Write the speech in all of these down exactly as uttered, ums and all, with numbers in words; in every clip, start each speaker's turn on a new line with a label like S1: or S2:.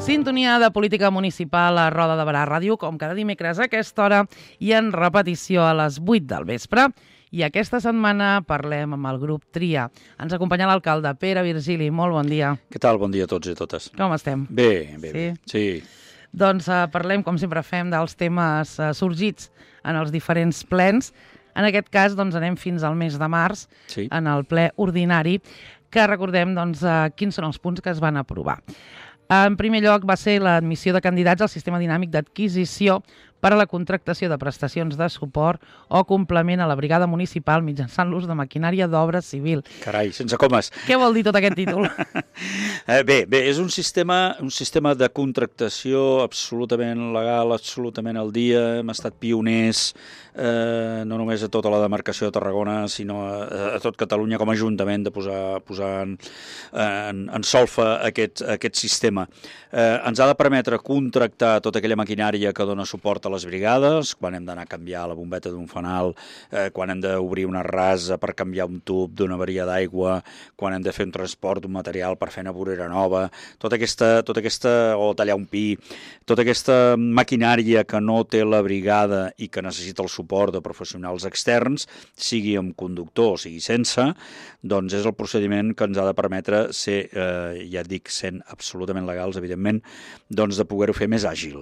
S1: Sintonia de política municipal a Roda de Barà Ràdio, com cada dimecres a aquesta hora i en repetició a les vuit del vespre. I aquesta setmana parlem amb el grup Tria. Ens acompanya l'alcalde Pere Virgili. Molt bon dia.
S2: Què tal? Bon dia a tots i a totes.
S1: Com estem?
S2: Bé, bé,
S1: sí?
S2: bé. Sí.
S1: Doncs uh, parlem, com sempre fem, dels temes uh, sorgits en els diferents plens. En aquest cas, doncs, anem fins al mes de març,
S2: Sí.
S1: en el ple ordinari, que recordem doncs, uh, quins són els punts que es van aprovar. En primer lloc va ser l'admissió de candidats al sistema dinàmic d'adquisició per a la contractació de prestacions de suport o complement a la brigada municipal mitjançant l'ús de maquinària d'obra civil.
S2: Carai, sense comes.
S1: Què vol dir tot aquest títol?
S2: Eh, bé, bé, és un sistema, un sistema de contractació absolutament legal, absolutament al dia. Hem estat pioners, eh, no només a tota la demarcació de Tarragona, sinó a, a tot Catalunya com a ajuntament de posar, posar en, en, en solfa aquest, aquest sistema. Eh, ens ha de permetre contractar tota aquella maquinària que dona suport a les brigades, quan hem d'anar a canviar la bombeta d'un fanal, eh, quan hem d'obrir una rasa per canviar un tub d'una avaria d'aigua, quan hem de fer un transport d'un material per fer una vorera nova, tota aquesta, tota aquesta, o tallar un pi, tota aquesta maquinària que no té la brigada i que necessita el suport de professionals externs, sigui amb conductor o sigui sense, doncs és el procediment que ens ha de permetre ser, eh, ja et dic, sent absolutament legals, evidentment, doncs de poder-ho fer més àgil.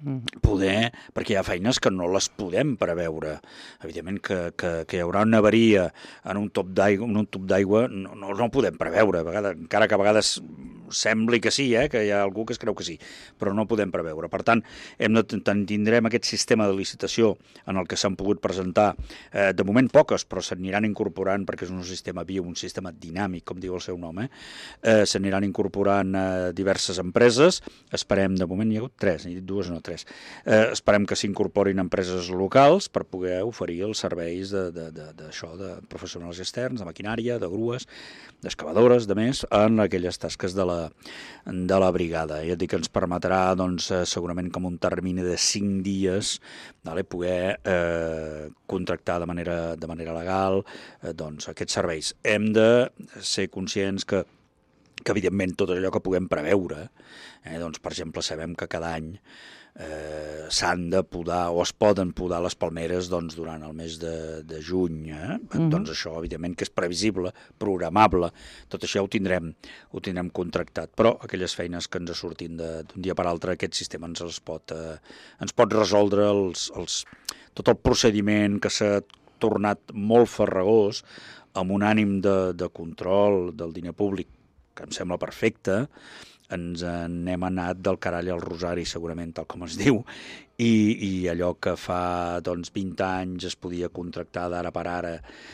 S2: Poder, perquè hi ha feines que no les podem preveure. Evidentment que, que, que hi haurà una avaria en un tub d'aigua, en un tub d'aigua no, no, no ho podem preveure, a vegades, encara que a vegades sembli que sí, eh, que hi ha algú que es creu que sí, però no ho podem preveure. Per tant, hem de, tindrem aquest sistema de licitació en el que s'han pogut presentar, eh, de moment poques, però s'aniran incorporant, perquè és un sistema viu, un sistema dinàmic, com diu el seu nom, eh? Eh, s'aniran incorporant eh, diverses empreses, esperem, de moment hi ha hagut tres, ni dues no, tres. Eh, esperem que s'incorporin empreses locals per poder oferir els serveis d'això, de, de, de, de professionals externs, de maquinària, de grues, d'excavadores, de més, en aquelles tasques de la, de la brigada. I et dic que ens permetrà, doncs, segurament com un termini de cinc dies, vale, poder eh, contractar de manera, de manera legal eh, doncs, aquests serveis. Hem de ser conscients que que evidentment tot allò que puguem preveure, eh, doncs, per exemple, sabem que cada any eh, s'han de podar o es poden podar les palmeres doncs, durant el mes de, de juny. Eh? Mm-hmm. Doncs això, evidentment, que és previsible, programable, tot això ho tindrem, ho tindrem contractat, però aquelles feines que ens sortin d'un dia per altre, aquest sistema ens, els pot, eh, ens pot resoldre els, els, tot el procediment que s'ha tornat molt farragós amb un ànim de, de control del diner públic que em sembla perfecte. Ens n'hem anat del carall al rosari, segurament, tal com es diu, i, i allò que fa doncs, vint anys es podia contractar d'ara per ara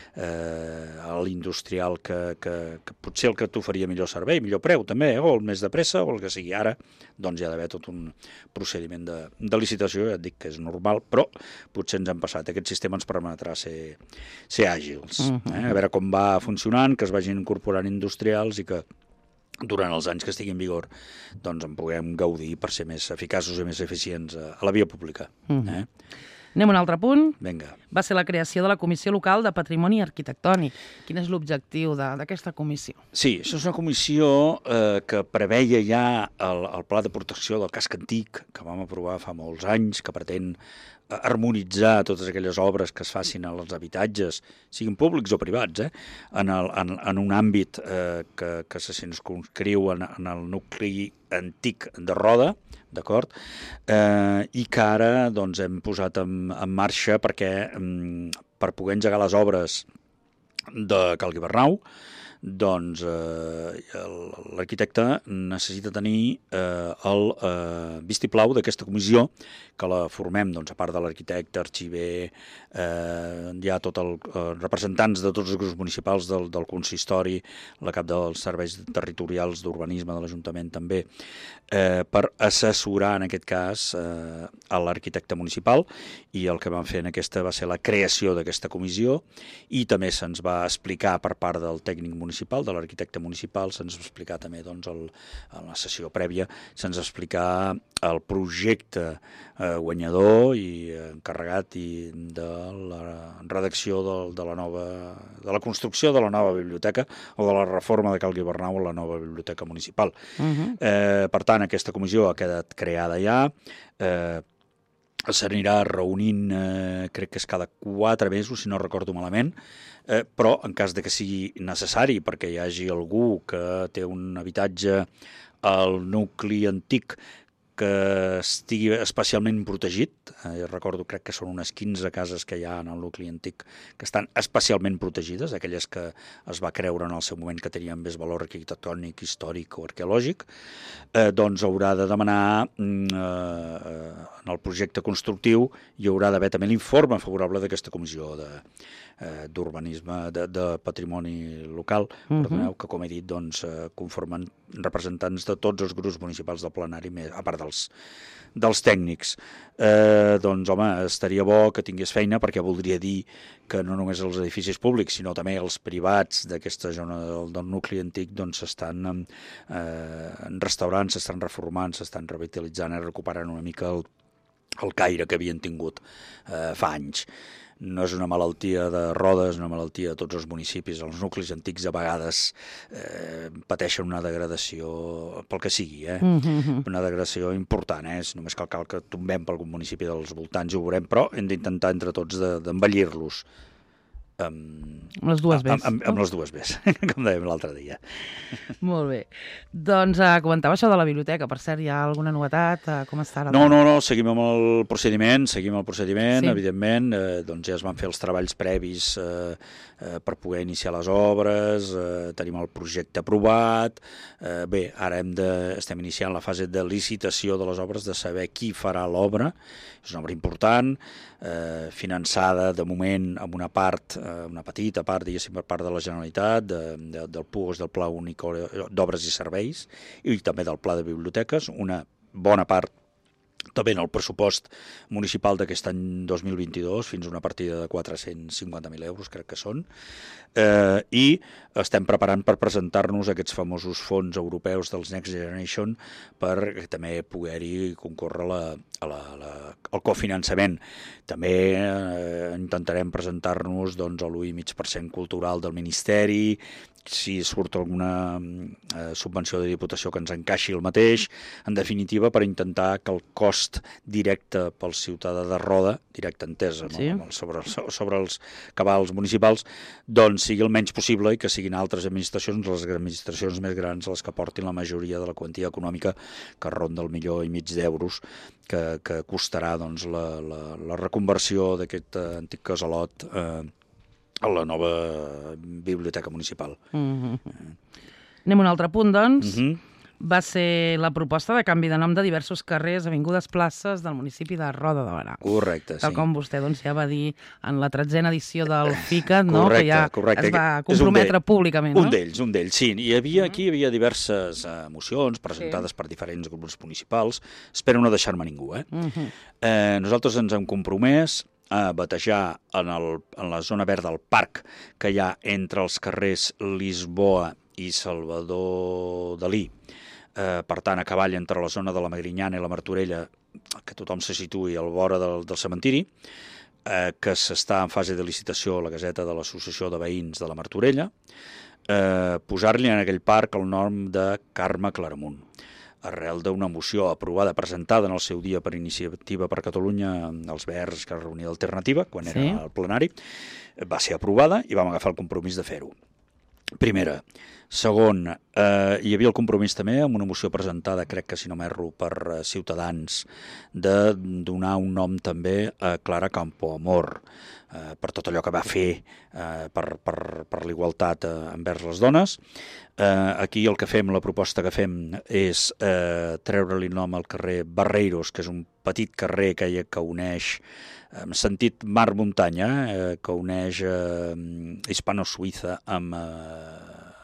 S2: eh, a l'industrial que, que, que potser el que t'oferia millor servei, millor preu també, eh, o el més de pressa, o el que sigui ara, doncs hi ha d'haver tot un procediment de, de licitació, ja et dic que és normal, però potser ens han passat. Aquest sistema ens permetrà ser, ser àgils, eh? A veure com va funcionant, que es vagin incorporant industrials i que durant els anys que estigui en vigor doncs en puguem gaudir per ser més eficaços i més eficients a la via pública.
S1: Mm-hmm.
S2: Eh?
S1: Anem a un altre punt.
S2: Vinga.
S1: Va ser la creació de la Comissió Local de Patrimoni Arquitectònic. Quin és l'objectiu d'aquesta comissió?
S2: Sí, això és una comissió eh, que preveia ja el, el Pla de Protecció del Casc Antic, que vam aprovar fa molts anys, que pretén harmonitzar totes aquelles obres que es facin als habitatges, siguin públics o privats, eh? en, el, en, en un àmbit eh, que, que se circumscriu en, en el nucli antic de Roda, d'acord? Eh, I que ara doncs, hem posat en, en marxa perquè per poder engegar les obres de Cal Guibernau, doncs eh, l'arquitecte necessita tenir eh, el eh, vistiplau d'aquesta comissió, que la formem, doncs, a part de l'arquitecte, arxiver, eh, hi ha tot el, eh, representants de tots els grups municipals del, del consistori, la cap dels serveis territorials d'urbanisme de l'Ajuntament també, eh, per assessorar, en aquest cas, eh, a l'arquitecte municipal, i el que vam fer en aquesta va ser la creació d'aquesta comissió, i també se'ns va explicar per part del tècnic municipal municipal, de l'arquitecte municipal, se'ns va explicar també doncs, el, en la sessió prèvia, se'ns va explicar el projecte eh, guanyador i encarregat i de la redacció de, de la nova de la construcció de la nova biblioteca o de la reforma de Cal Guibernau a la nova biblioteca municipal. Uh-huh. eh, per tant, aquesta comissió ha quedat creada ja, eh, s'anirà reunint, eh, crec que és cada quatre mesos, si no recordo malament, eh, però en cas de que sigui necessari, perquè hi hagi algú que té un habitatge al nucli antic que estigui especialment protegit, eh, recordo, crec que són unes quinze cases que hi ha en el nucli antic que estan especialment protegides, aquelles que es va creure en el seu moment que tenien més valor arquitectònic, històric o arqueològic, eh, doncs haurà de demanar, eh, en el projecte constructiu, hi haurà d'haver també l'informe favorable d'aquesta comissió de eh, d'urbanisme, de, de patrimoni local, uh-huh. perdoneu, que com he dit, doncs, eh, conformen representants de tots els grups municipals del plenari, a part dels, dels tècnics. Eh, doncs, home, estaria bo que tingués feina, perquè voldria dir que no només els edificis públics, sinó també els privats d'aquesta zona del, del nucli antic, doncs s'estan eh, restaurant, s'estan reformant, s'estan revitalitzant i recuperant una mica el, el caire que havien tingut eh, fa anys. No és una malaltia de Rodes, una malaltia de tots els municipis. Els nuclis antics a vegades eh, pateixen una degradació, pel que sigui, eh? Mm-hmm. Una degradació important, eh? Només cal, cal que tombem per algun municipi dels voltants i ho veurem, però hem d'intentar entre tots d'embellir-los. Amb,
S1: amb les dues
S2: Bs. Amb, amb, amb les dues Bs, com dèiem l'altre dia.
S1: Molt bé. Doncs uh, comentava això de la biblioteca. Per cert, hi ha alguna novetat? Uh, com està ara?
S2: No, no, no, seguim amb el procediment, seguim el procediment, sí. Evidentment. Eh, doncs ja es van fer els treballs previs eh, eh, per poder iniciar les obres, eh, tenim el projecte aprovat. Eh, bé, ara hem de, estem iniciant la fase de licitació de les obres, de saber qui farà l'obra. És una obra important, eh, finançada de moment amb una part, eh, una petita part, diguéssim, per part de la Generalitat, de, de, del P U O S, del Pla Únic d'Obres i Serveis, i també del Pla de Biblioteques, una bona part també en el pressupost municipal d'aquest any dos mil vint-i-dos, fins a una partida de quatre-cents cinquanta mil euros, crec que són, eh, i estem preparant per presentar-nos aquests famosos fons europeus dels Next Generation per també poder-hi concórrer la, a la, la, el cofinançament. També eh, intentarem presentar-nos doncs, a l'u i mig per cent cultural del Ministeri, si surt alguna eh, subvenció de Diputació que ens encaixi el mateix, en definitiva per intentar que el cost directe pel ciutadà de Roda, directe entès sí. no? sobre, sobre els cabals municipals, doncs sigui el menys possible i que siguin altres administracions, les administracions més grans, les que portin la majoria de la quantia econòmica que ronda el milió i mig d'euros que, que costarà doncs, la, la, la reconversió d'aquest eh, antic casalot eh, a la nova biblioteca municipal.
S1: Mm-hmm. Anem a un altre punt, doncs.
S2: Mm-hmm.
S1: Va ser la proposta de canvi de nom de diversos carrers, avingudes, places del municipi de Roda de Berà.
S2: Correcte, sí.
S1: Tal com vostè doncs, ja va dir en la tretzena edició del FICAT, no?
S2: Correcte,
S1: que ja
S2: correcte.
S1: es va comprometre públicament.
S2: Un d'ells, no? un d'ells, sí. Hi havia, aquí hi havia diverses uh, mocions presentades sí. per diferents grups municipals. Espero no deixar-me ningú. Eh? Uh-huh. eh, nosaltres ens hem compromès a batejar en, el, en la zona verda del parc que hi ha entre els carrers Lisboa i Salvador Dalí. Eh, per tant, a cavall entre la zona de la Magrinyana i la Martorella, que tothom se situï al vora del, del cementiri, eh, que s'està en fase de licitació a la Gaseta de l'Associació de Veïns de la Martorella, eh, posar-li en aquell parc el nom de Carme Claramunt, arrel d'una moció aprovada, presentada en el seu dia per Iniciativa per Catalunya, els Verds, que reunia d'alternativa, quan era sí. al plenari, va ser aprovada i vam agafar el compromís de fer-ho. Primera. Segon, eh, hi havia el compromís també amb una moció presentada, crec que si no m'erro, per eh, Ciutadans, de donar un nom també a Clara Campoamor, eh, per tot allò que va fer eh, per, per, per l'igualtat eh, envers les dones. Eh, aquí el que fem, la proposta que fem, és eh, treure-li nom al carrer Barreiros, que és un petit carrer que, hi, que uneix, en sentit mar-muntanya, eh, que uneix eh, Hispano-Suïssa amb... Eh,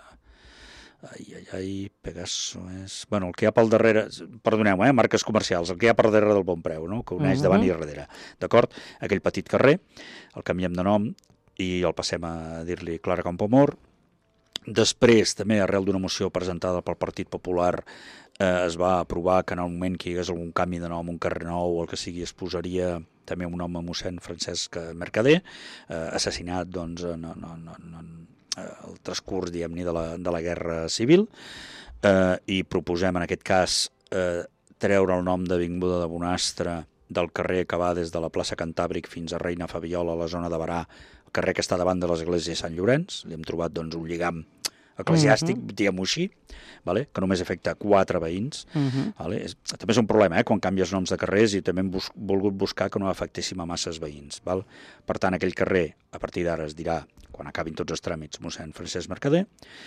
S2: Ai, ai, ai, Pegaso és... Bueno, el que hi ha pel darrere... Perdoneu, eh, marques comercials, el que hi ha per darrere del Bon Preu, no? Que uneix uh-huh. davant i darrere. D'acord? Aquell petit carrer, el canviem de nom i el passem a dir-li Clara Campoamor. Després, també, arrel d'una moció presentada pel Partit Popular, eh, es va aprovar que en el moment que hi hagués algun canvi de nom, un carrer nou o el que sigui, es posaria també un home, mossèn Francesc Mercader, eh, assassinat doncs, en, en, en, en el transcurs, diguem-ne, de, la, de la Guerra Civil, eh, i proposem, en aquest cas, eh, treure el nom d'Avinguda de Bonastre del carrer que va des de la plaça Cantàbric fins a Reina Fabiola, a la zona de Barà, el carrer que està davant de l'església de Sant Llorenç. Li hem trobat doncs, un lligam eclesiàstic, uh -huh. diguem-ho així, vale? Que només afecta quatre veïns. Uh -huh. Vale? És, també és un problema, eh? Quan canvies noms de carrers, i també hem bus volgut buscar que no afectéssim a masses veïns. Val? Per tant, aquell carrer, a partir d'ara es dirà, quan acabin tots els tràmits, mossèn Francesc Mercader,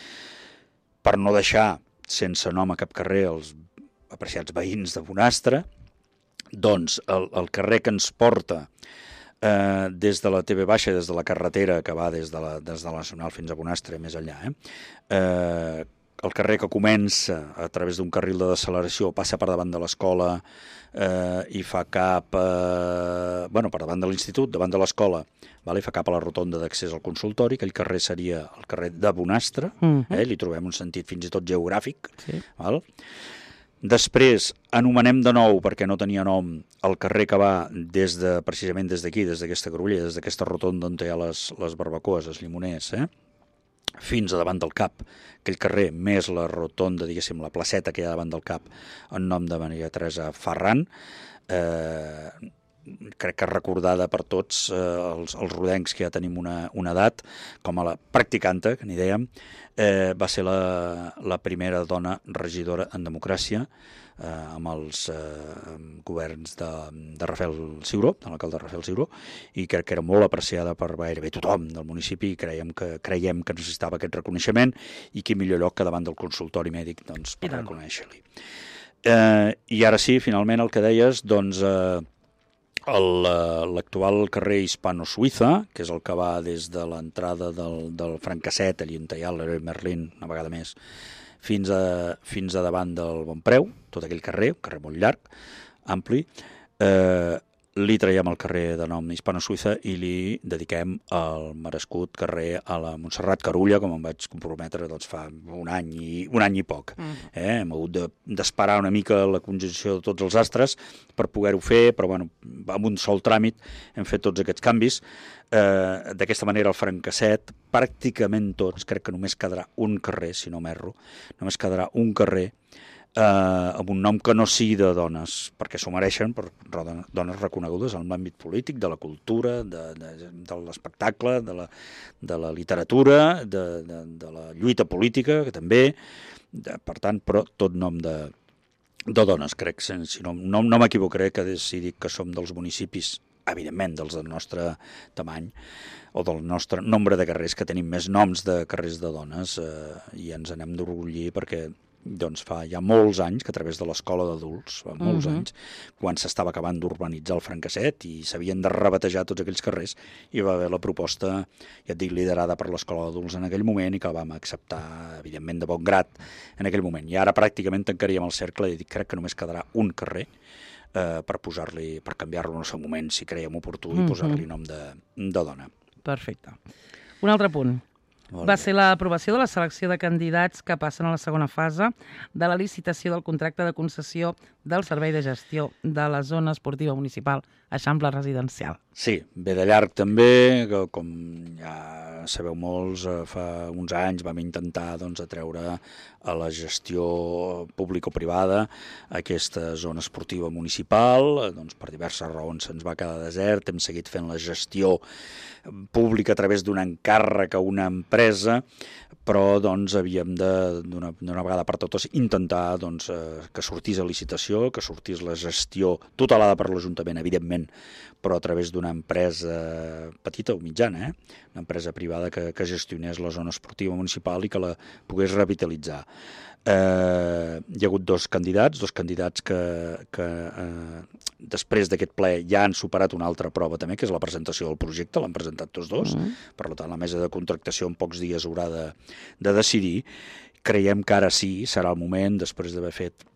S2: per no deixar sense nom a cap carrer els apreciats veïns de Bonastre, doncs el, el carrer que ens porta eh, des de la T V baixa, des de la carretera que va des de la, des de la Nacional fins a Bonastre, més enllà, eh? Eh, el carrer que comença a través d'un carril de deceleració, passa per davant de l'escola eh, i fa cap, eh, bueno, per davant de l'institut, davant de l'escola, vale? I fa cap a la rotonda d'accés al consultori. Aquell carrer seria el carrer de Bonastre, uh-huh. eh? Li trobem un sentit fins i tot geogràfic, sí. Val? Després anomenem de nou, perquè no tenia nom, el carrer que va des de, precisament des d'aquí, des d'aquesta Grollera, des d'aquesta rotonda on hi ha les, les barbacoes, els llimoners, eh? Fins a davant del C A P, aquell carrer més la rotonda, diguéssim, la placeta que hi ha davant del C A P, en nom de Maria Teresa Ferran, eh, crec que recordada per tots eh, els, els rodencs que ja tenim una, una edat, com a la practicanta, que n'hi dèiem, eh, va ser la, la primera dona regidora en democràcia, eh, amb els eh, governs de, de Rafael Ciuró, de l'alcalde Rafael Ciuró, i crec que era molt apreciada per gairebé tothom del municipi, i creiem que, creiem que necessitava aquest reconeixement, i quin millor lloc que davant del consultori mèdic doncs, per reconèixer-li. Eh, I ara sí, finalment, el que deies, doncs... Eh, l'actual carrer Hispano-Suïssa, que és el que va des de l'entrada del, del Francasset, allí on hi ha l'Heroi Merlin, una vegada més, fins a, fins a davant del Bonpreu, tot aquell carrer, un carrer molt llarg, ampli, eh, li traiem el carrer de nom Hispano-Suïssa i li dediquem el merescut carrer a la Montserrat Carulla, com em vaig comprometre doncs, fa un any i, un any i poc. Uh-huh. eh? Hem hagut d'esperar de, una mica la conjunció de tots els astres per poder-ho fer, però bueno, amb un sol tràmit hem fet tots aquests canvis. Eh, D'aquesta manera el Francasset, pràcticament tots, crec que només quedarà un carrer, si no m'erro, només quedarà un carrer Eh, amb un nom que no sigui de dones, perquè s'ho mereixen, per dones reconegudes en l'àmbit polític, de la cultura, de, de, de l'espectacle, de, la, de la literatura, de, de, de la lluita política, que també, de, per tant, però tot nom de, de dones, crec, si no, no, no m'equivocaré que si dic que som dels municipis, evidentment, dels del nostre tamany, o del nostre nombre de carrers, que tenim més noms de carrers de dones, eh, i ens anem d'orgullir perquè doncs fa ja molts anys que a través de l'escola d'adults, fa molts uh-huh. anys, quan s'estava acabant d'urbanitzar el Francasset i s'havien de rebatejar tots aquells carrers, hi va haver la proposta, ja et dic, liderada per l'escola d'adults en aquell moment i que la vam acceptar, evidentment, de bon grat en aquell moment. I ara pràcticament tancaríem el cercle i dic, crec que només quedarà un carrer eh, per posar-li, per canviar-lo en el seu moment, si creiem oportú, i posar-li nom de, de dona.
S1: Perfecte. Un altre punt. Va ser l'aprovació de la selecció de candidats que passen a la segona fase de la licitació del contracte de concessió del servei de gestió de la zona esportiva municipal Eixample Residencial.
S2: Sí, ve de llarg també, que com ja sabeu molts, fa uns anys vam intentar doncs, atreure a la gestió público-privada aquesta zona esportiva municipal, doncs, per diverses raons se'ns va quedar desert, hem seguit fent la gestió pública a través d'un encàrrec a una empresa, però doncs, havíem d'una vegada per totes intentar doncs, eh, que sortís a licitació, que sortís la gestió tutelada per l'Ajuntament, evidentment, però a través d'una empresa petita o mitjana, eh? Una empresa privada que, que gestionés la zona esportiva municipal i que la pogués revitalitzar. Eh, hi ha hagut dos candidats, dos candidats que, que eh, després d'aquest ple ja han superat una altra prova també, que és la presentació del projecte, l'han presentat tots dos, mm. per tant la mesa de contractació en pocs dies haurà de, de decidir. Creiem que ara sí, serà el moment, després d'haver fet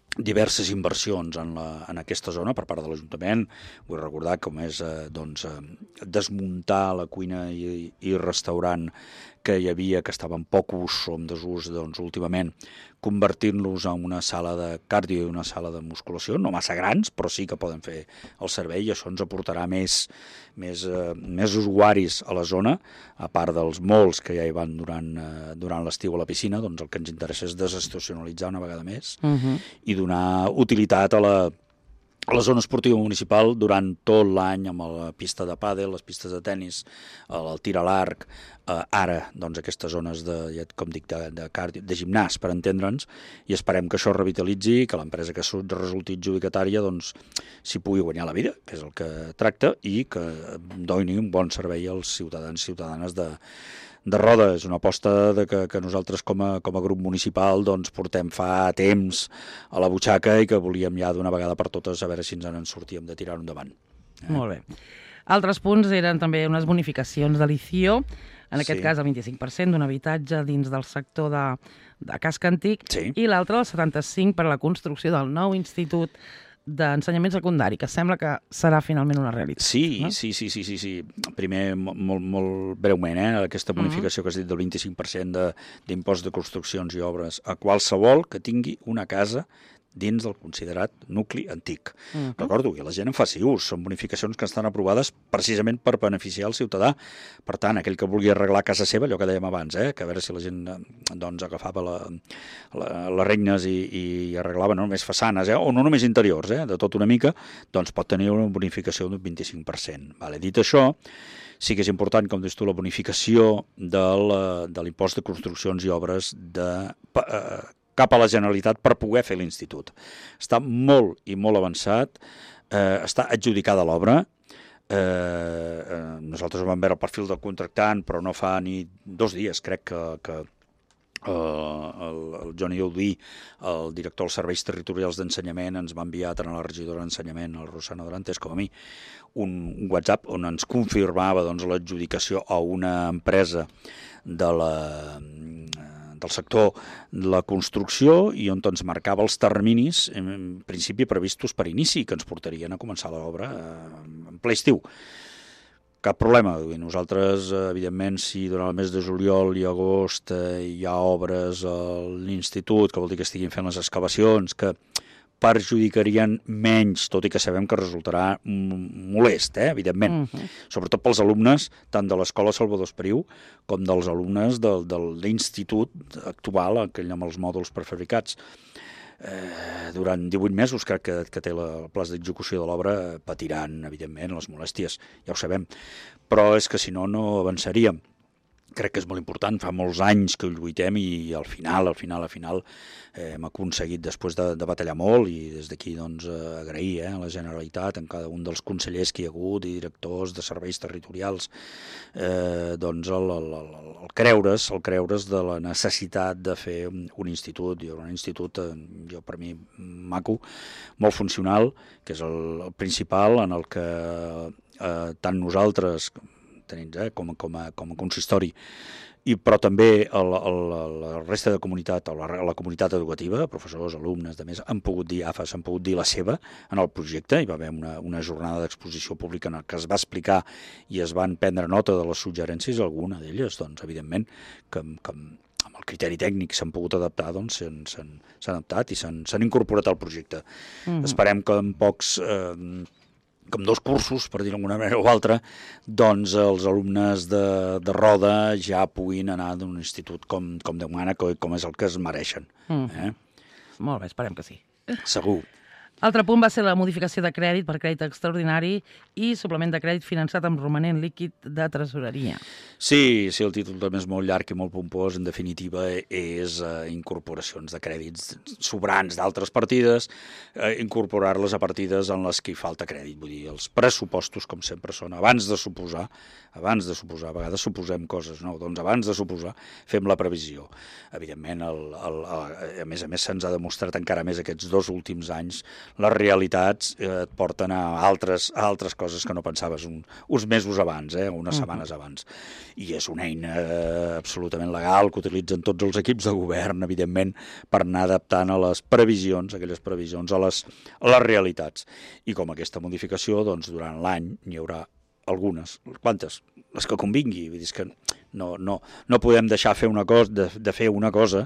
S2: diverses inversions en, la, en aquesta zona per part de l'Ajuntament. Vull recordar com és eh, doncs, eh, desmuntar la cuina i, i restaurant que hi havia, que estava en poc ús o en desús, doncs, últimament, convertint-los en una sala de cardio i una sala de musculació, no massa grans, però sí que poden fer el servei, i això ens aportarà més, més, eh, més usuaris a la zona, a part dels molts que ja hi van durant, eh, durant l'estiu a la piscina. Doncs el que ens interessa és desestacionalitzar una vegada més
S1: Uh-huh.
S2: i donar utilitat a la, a la zona esportiva municipal durant tot l'any, amb la pista de pàdel, les pistes de tennis, el, el tir a l'arc, eh, ara doncs, aquestes zones de, ja, com dic, de, de, cardio, de gimnàs, per entendre'ns, i esperem que això revitalitzi, que l'empresa que resulti adjudicatària doncs, s'hi pugui guanyar la vida, que és el que tracta, i que doni un bon servei als ciutadans i ciutadanes de, de Roda. És una aposta de que, que nosaltres com a, com a grup municipal doncs, portem fa temps a la butxaca i que volíem ja d'una vegada per totes a veure si ens en sortíem de tirar-ho endavant. Eh?
S1: Molt bé. Altres punts eren també unes bonificacions de l'I C I O, en aquest
S2: Sí.
S1: cas el vint-i-cinc per cent d'un habitatge dins del sector de, de casc antic,
S2: Sí.
S1: i l'altre el setanta-cinc per cent per a la construcció del nou institut d'ensenyament secundari, que sembla que serà finalment una realitat.
S2: Sí,
S1: no?
S2: sí, sí, sí, sí, sí. Primer, mo- molt, molt breument, eh? aquesta bonificació que has dit del vint-i-cinc per cent de- d'impost de construccions i obres a qualsevol que tingui una casa dins del considerat nucli antic.
S1: Mhm.
S2: Recordo que la gent en faci ús, són bonificacions que estan aprovades precisament per beneficiar el ciutadà. Per tant, aquell que vulgui arreglar casa seva, allò que dèiem abans, eh? que a veure si la gent eh, doncs, agafava la, la, les regnes i, i arreglava no només façanes, eh? o no només interiors, eh? de tot una mica, doncs pot tenir una bonificació d'un vint-i-cinc per cent. Vale. Dit això, sí que és important, com dius tu, la bonificació del, de l'impost de construccions i obres de... Eh, cap a la Generalitat per poder fer l'institut. Està molt i molt avançat, eh, està adjudicada l'obra. Eh, eh, nosaltres vam veure el perfil del contractant, però no fa ni dos dies, crec que, que eh, el, el Johnny Audí, el director dels serveis territorials d'ensenyament, ens va enviar tant a la regidora d'ensenyament, el Rosana Dorantes, com a mi, un, un WhatsApp on ens confirmava doncs, l'adjudicació a una empresa de la... del sector de la construcció i on ens marcava els terminis, en principi previstos per inici, que ens portarien a començar l'obra en ple estiu. Cap problema. Nosaltres, evidentment, si durant el mes de juliol i agost hi ha obres a l'institut, que vol dir que estiguin fent les excavacions, que perjudicarien menys, tot i que sabem que resultarà molest, eh, evidentment. Uh-huh. Sobretot pels alumnes, tant de l'Escola Salvador Espriu com dels alumnes del, de l'institut actual, aquell amb els mòduls prefabricats. Eh, durant divuit mesos, crec que, que té la, el pla d'execució de l'obra, patiran, evidentment, les molèsties, ja ho sabem. Però és que si no, no avançaríem. Crec que és molt important, fa molts anys que ho lluitem i al final, al final, al final eh, hem aconseguit, després de, de batallar molt, i des d'aquí doncs, eh, agrair eh, a la Generalitat, en cada un dels consellers que hi ha hagut i directors de serveis territorials, eh, doncs el, el, el, el creure's, el creure's de la necessitat de fer un, un institut, un institut, eh, jo per mi, maco, molt funcional, que és el, el principal en el que eh, tant nosaltres tenim, eh, com, com, a, com a consistori, i, però també el, el, la resta de comunitat, la, la comunitat educativa, professors, alumnes, de més, han pogut dir, A F A S, han pogut dir la seva en el projecte. Hi va haver una, una jornada d'exposició pública en què es va explicar i es van prendre nota de les suggerències, alguna d'elles, doncs, evidentment, que, que amb el criteri tècnic s'han pogut adaptar, doncs s'han adaptat i s'han incorporat al projecte. Mm-hmm. Esperem que en pocs... Eh, com dos cursos, per dir-ho d'alguna manera o altra, doncs els alumnes de, de Roda ja puguin anar d'un institut com, com Déu mana, com és el que es mereixen. Mm. Eh?
S1: Molt bé, esperem que sí.
S2: Segur.
S1: L'altre punt va ser la modificació de crèdit per crèdit extraordinari i suplement de crèdit finançat amb romanent líquid de tresoreria.
S2: Sí, sí, el títol també és molt llarg i molt pompós. En definitiva, és eh, incorporacions de crèdits sobrants d'altres partides, eh, incorporar-les a partides en les que hi falta crèdit. Vull dir, els pressupostos, com sempre són, abans de suposar, abans de suposar, a vegades suposem coses, no? Doncs abans de suposar, fem la previsió. Evidentment, el, el, el, a més a més, se'ns ha demostrat encara més aquests dos últims anys les realitats eh, et porten a altres, a altres coses que no pensaves un, uns mesos abans, eh, unes setmanes uh-huh. abans. I és una eina eh, absolutament legal que utilitzen tots els equips de govern, evidentment, per anar adaptant a les previsions, aquelles previsions, a les, a les realitats. I com aquesta modificació, doncs, durant l'any n'hi haurà algunes. Quantes? Les que convingui. Vull dir, és que no, no, no podem deixar fer una cosa, de, de fer una cosa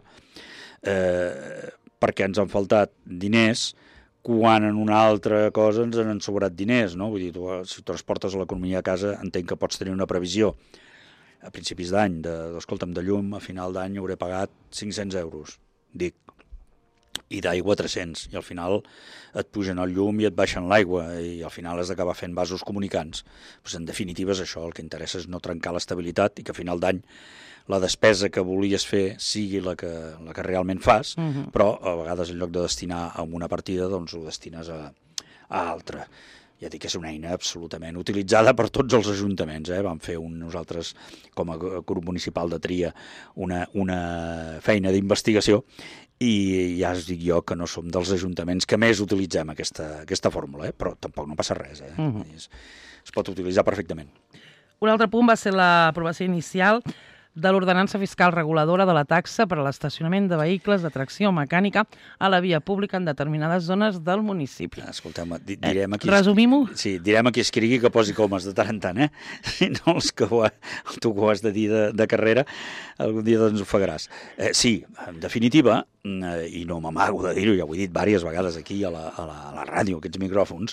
S2: eh, perquè ens han faltat diners quan en una altra cosa ens han sobrat diners, no? Vull dir, tu, si transportes l'economia a casa, entenc que pots tenir una previsió a principis d'any, de, escolta'm, de llum, a final d'any hauré pagat cinc-cents euros, dic, i d'aigua tres-cents, i al final et pugen el llum i et baixen l'aigua, i al final has d'acabar fent vasos comunicants. Pues en definitiva és això, el que interessa és no trencar l'estabilitat i que a final d'any la despesa que volies fer sigui la que, la que realment fas, uh-huh. però a vegades en lloc de destinar a una partida, doncs ho destines a, a altra. Ja dic que és una eina absolutament utilitzada per tots els ajuntaments. Eh? Vam fer un, nosaltres, com a grup municipal de Tria, una, una feina d'investigació i ja us dic jo que no som dels ajuntaments que més utilitzem aquesta, aquesta fórmula, eh? Però tampoc no passa res. Eh? Uh-huh. es, es pot utilitzar perfectament.
S1: Un altre punt va ser l'aprovació inicial de l'ordenança fiscal reguladora de la taxa per a l'estacionament de vehicles de tracció mecànica a la via pública en determinades zones del municipi.
S2: Escolteu, di direm aquí...
S1: Eh, Resumim-ho?
S2: Sí, direm aquí escrigui que posi comes de tant en tant, eh? Si no, els que ho ha, tu que ho has de dir de, de carrera, algun dia doncs ho faràs. Eh, sí, en definitiva, eh, i no m'amago de dir-ho, ja ho he dit diverses vegades aquí a la, a la, a la ràdio, aquests micròfons,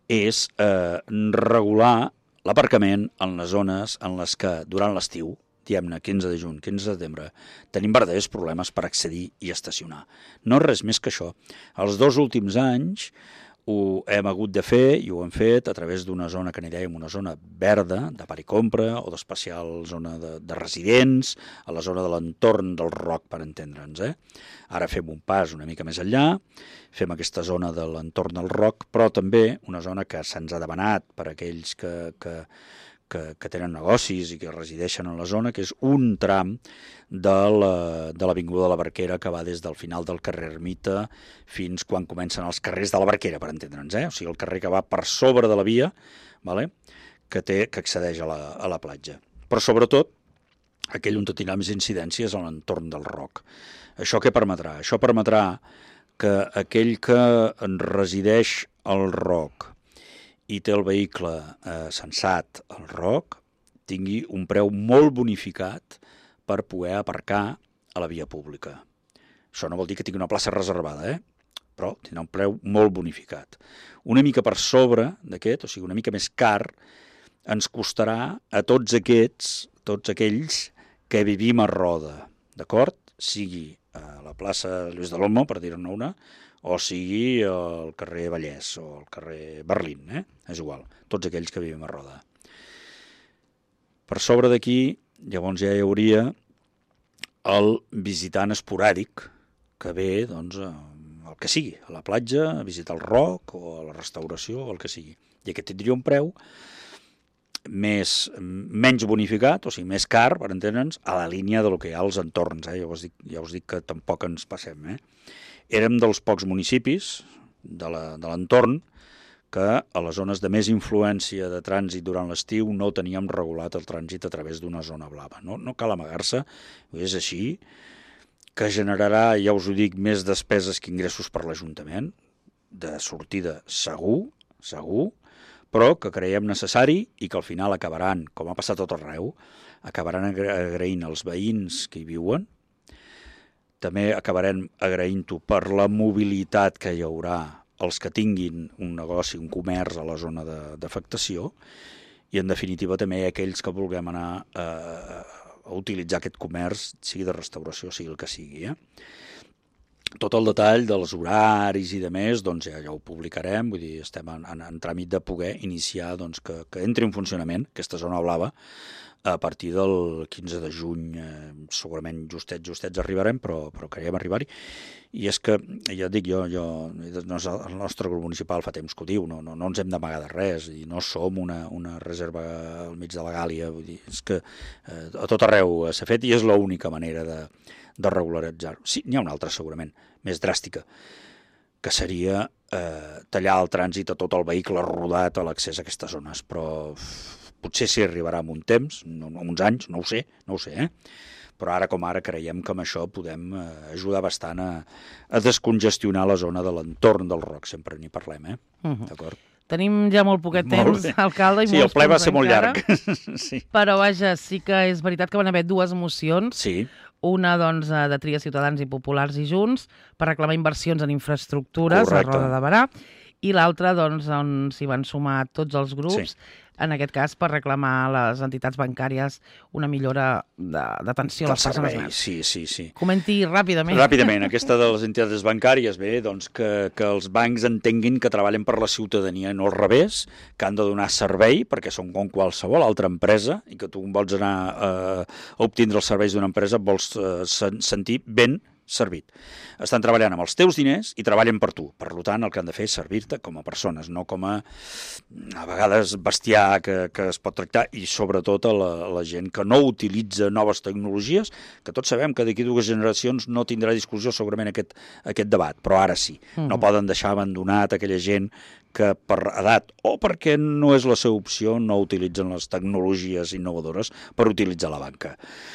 S2: és eh, regular l'aparcament en les zones en les que durant l'estiu, diguem-ne, quinze de juny, quinze de setembre, tenim verdaders problemes per accedir i estacionar. No res més que això. Els dos últims anys ho hem hagut de fer i ho hem fet a través d'una zona que n'hi dèiem una zona verda, de par i compra, o d'especial zona de, de residents, a la zona de l'entorn del Roc, per entendre'ns. Eh? Ara fem un pas una mica més enllà, fem aquesta zona de l'entorn del Roc, però també una zona que se'ns ha demanat per aquells que... que Que, que tenen negocis i que resideixen en la zona, que és un tram de l'Avinguda de la Barquera que va des del final del carrer Ermita fins quan comencen els carrers de la Barquera, per entendre'ns, eh? O sigui, el carrer que va per sobre de la via, vale? que, té, que accedeix a la, a la platja. Però sobretot, aquell on tindrà més incidències a l'entorn del Roc. Això què permetrà? Això permetrà que aquell que en resideix al Roc i té el vehicle eh, sensat al Roc, tingui un preu molt bonificat per poder aparcar a la via pública. Això no vol dir que tingui una plaça reservada, eh? Però tindrà un preu molt bonificat. Una mica per sobre d'aquest, o sigui, una mica més car, ens costarà a tots aquests, tots aquells que vivim a Roda, d'acord? Sigui a la plaça Lluís de l'Olmo, per dir-ne una, o sigui al carrer Vallès o al carrer Berlín, eh? És igual, tots aquells que vivim a Roda. Per sobre d'aquí, llavors ja hi hauria el visitant esporàdic que ve, doncs, el que sigui, a la platja, a visitar el Roc o a la restauració o el que sigui. I aquest tindria un preu més, menys bonificat, o sigui, més car, per entendre'ns, a la línia del que hi ha als entorns. Eh? Ja, us dic, ja us dic que tampoc ens passem, eh? Érem dels pocs municipis de l'entorn que a les zones de més influència de trànsit durant l'estiu no teníem regulat el trànsit a través d'una zona blava. No, no cal amagar-se, és així, que generarà, ja us ho dic, més despeses que ingressos per l'Ajuntament, de sortida segur, segur, però que creiem necessari i que al final acabaran, com ha passat tot arreu, acabaran agraint els veïns que hi viuen. També acabarem agraint-ho per la mobilitat que hi haurà els que tinguin un negoci, un comerç a la zona d'afectació i, en definitiva, també aquells que vulguem anar a, a utilitzar aquest comerç, sigui de restauració, sigui el que sigui. Eh? Tot el detall dels horaris i de més, doncs ja, ja ho publicarem, vull dir, estem en, en, en tràmit de poder iniciar doncs, que, que entri en funcionament aquesta zona blava a partir del quinze de juny, eh, segurament justets, justets arribarem, però, però creiem arribar-hi. I és que, ja et dic, jo, jo, el nostre grup municipal fa temps que ho diu, no, no, no ens hem d'amagar de res, i no som una, una reserva al mig de la Gàlia, vull dir, és que eh, a tot arreu s'ha fet i és l'única manera de, de regularitzar-ho. Sí, n'hi ha una altra segurament, més dràstica, que seria eh, tallar el trànsit a tot el vehicle rodat a l'accés a aquestes zones, però potser s'hi arribarà en un temps, en uns anys, no ho sé, no ho sé, eh? Però ara com ara creiem que amb això podem eh, ajudar bastant a, a descongestionar la zona de l'entorn del Roc, sempre n'hi parlem, eh? Uh-huh. D'acord?
S1: Tenim ja molt poquet temps, molt alcalde, i
S2: sí,
S1: molts
S2: el ple va ser
S1: encara,
S2: molt llarg. sí.
S1: Però vaja, sí que és veritat que van haver dues mocions,
S2: sí.
S1: una doncs, de Tria Ciutadans i Populars i Junts, per reclamar inversions en infraestructures Correcte. A Roda de Berà, i l'altra doncs, on s'hi van sumar tots els grups, sí. En aquest cas per reclamar a les entitats bancàries una millora d'atenció a les persones grans.
S2: Sí, sí, sí.
S1: Comenti ràpidament.
S2: Ràpidament, aquesta de les entitats bancàries, bé, doncs que, que els bancs entenguin que treballen per la ciutadania, no al revés, que han de donar servei, perquè són com qualsevol altra empresa, i que tu vols anar eh, a obtindre els serveis d'una empresa, vols eh, sentir ben servit. Estan treballant amb els teus diners i treballen per tu. Per tant, el que han de fer és servir-te com a persones, no com a, a vegades, bestiar que, que es pot tractar, i sobretot a la, a la gent que no utilitza noves tecnologies, que tots sabem que d'aquí dues generacions no tindrà discussió segurament aquest, aquest debat, però ara sí. Mm-hmm. No poden deixar abandonat aquella gent que per edat o perquè no és la seva opció no utilitzen les tecnologies innovadores per utilitzar la banca.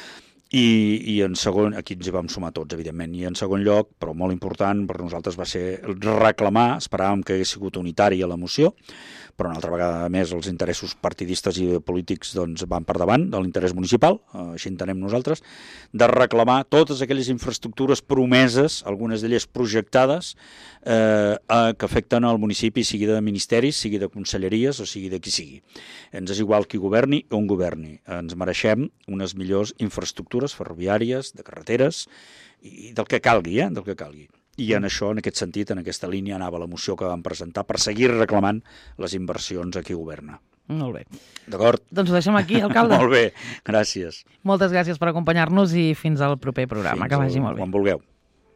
S2: I, i en segon, aquí ens hi vam sumar tots, evidentment, i en segon lloc, però molt important per nosaltres va ser reclamar, esperàvem que hagués sigut unitària la moció, però una altra vegada més els interessos partidistes i polítics doncs, van per davant de l'interès municipal, així entenem nosaltres, de reclamar totes aquelles infraestructures promeses, algunes d'elles projectades, eh, que afecten al municipi, sigui de ministeris, sigui de conselleries o sigui de qui sigui. Ens és igual qui governi o on governi. Ens mereixem unes millors infraestructures ferroviàries, de carreteres, i del que calgui, eh? del que calgui. I en això, en aquest sentit, en aquesta línia anava la moció que vam presentar per seguir reclamant les inversions a qui governa.
S1: Molt bé.
S2: D'acord?
S1: Doncs ho deixem aquí, alcalde.
S2: Molt bé, gràcies.
S1: Moltes gràcies per acompanyar-nos i fins al proper programa.
S2: Fins
S1: que vagi molt bé.
S2: Quan vulgueu.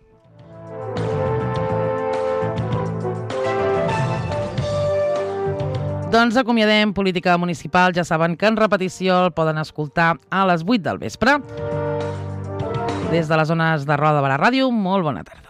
S1: Doncs acomiadem Política Municipal. Ja saben que en repetició el poden escoltar a les vuit del vespre. Des de les zones de Roda de Berà Ràdio, molt bona tarda.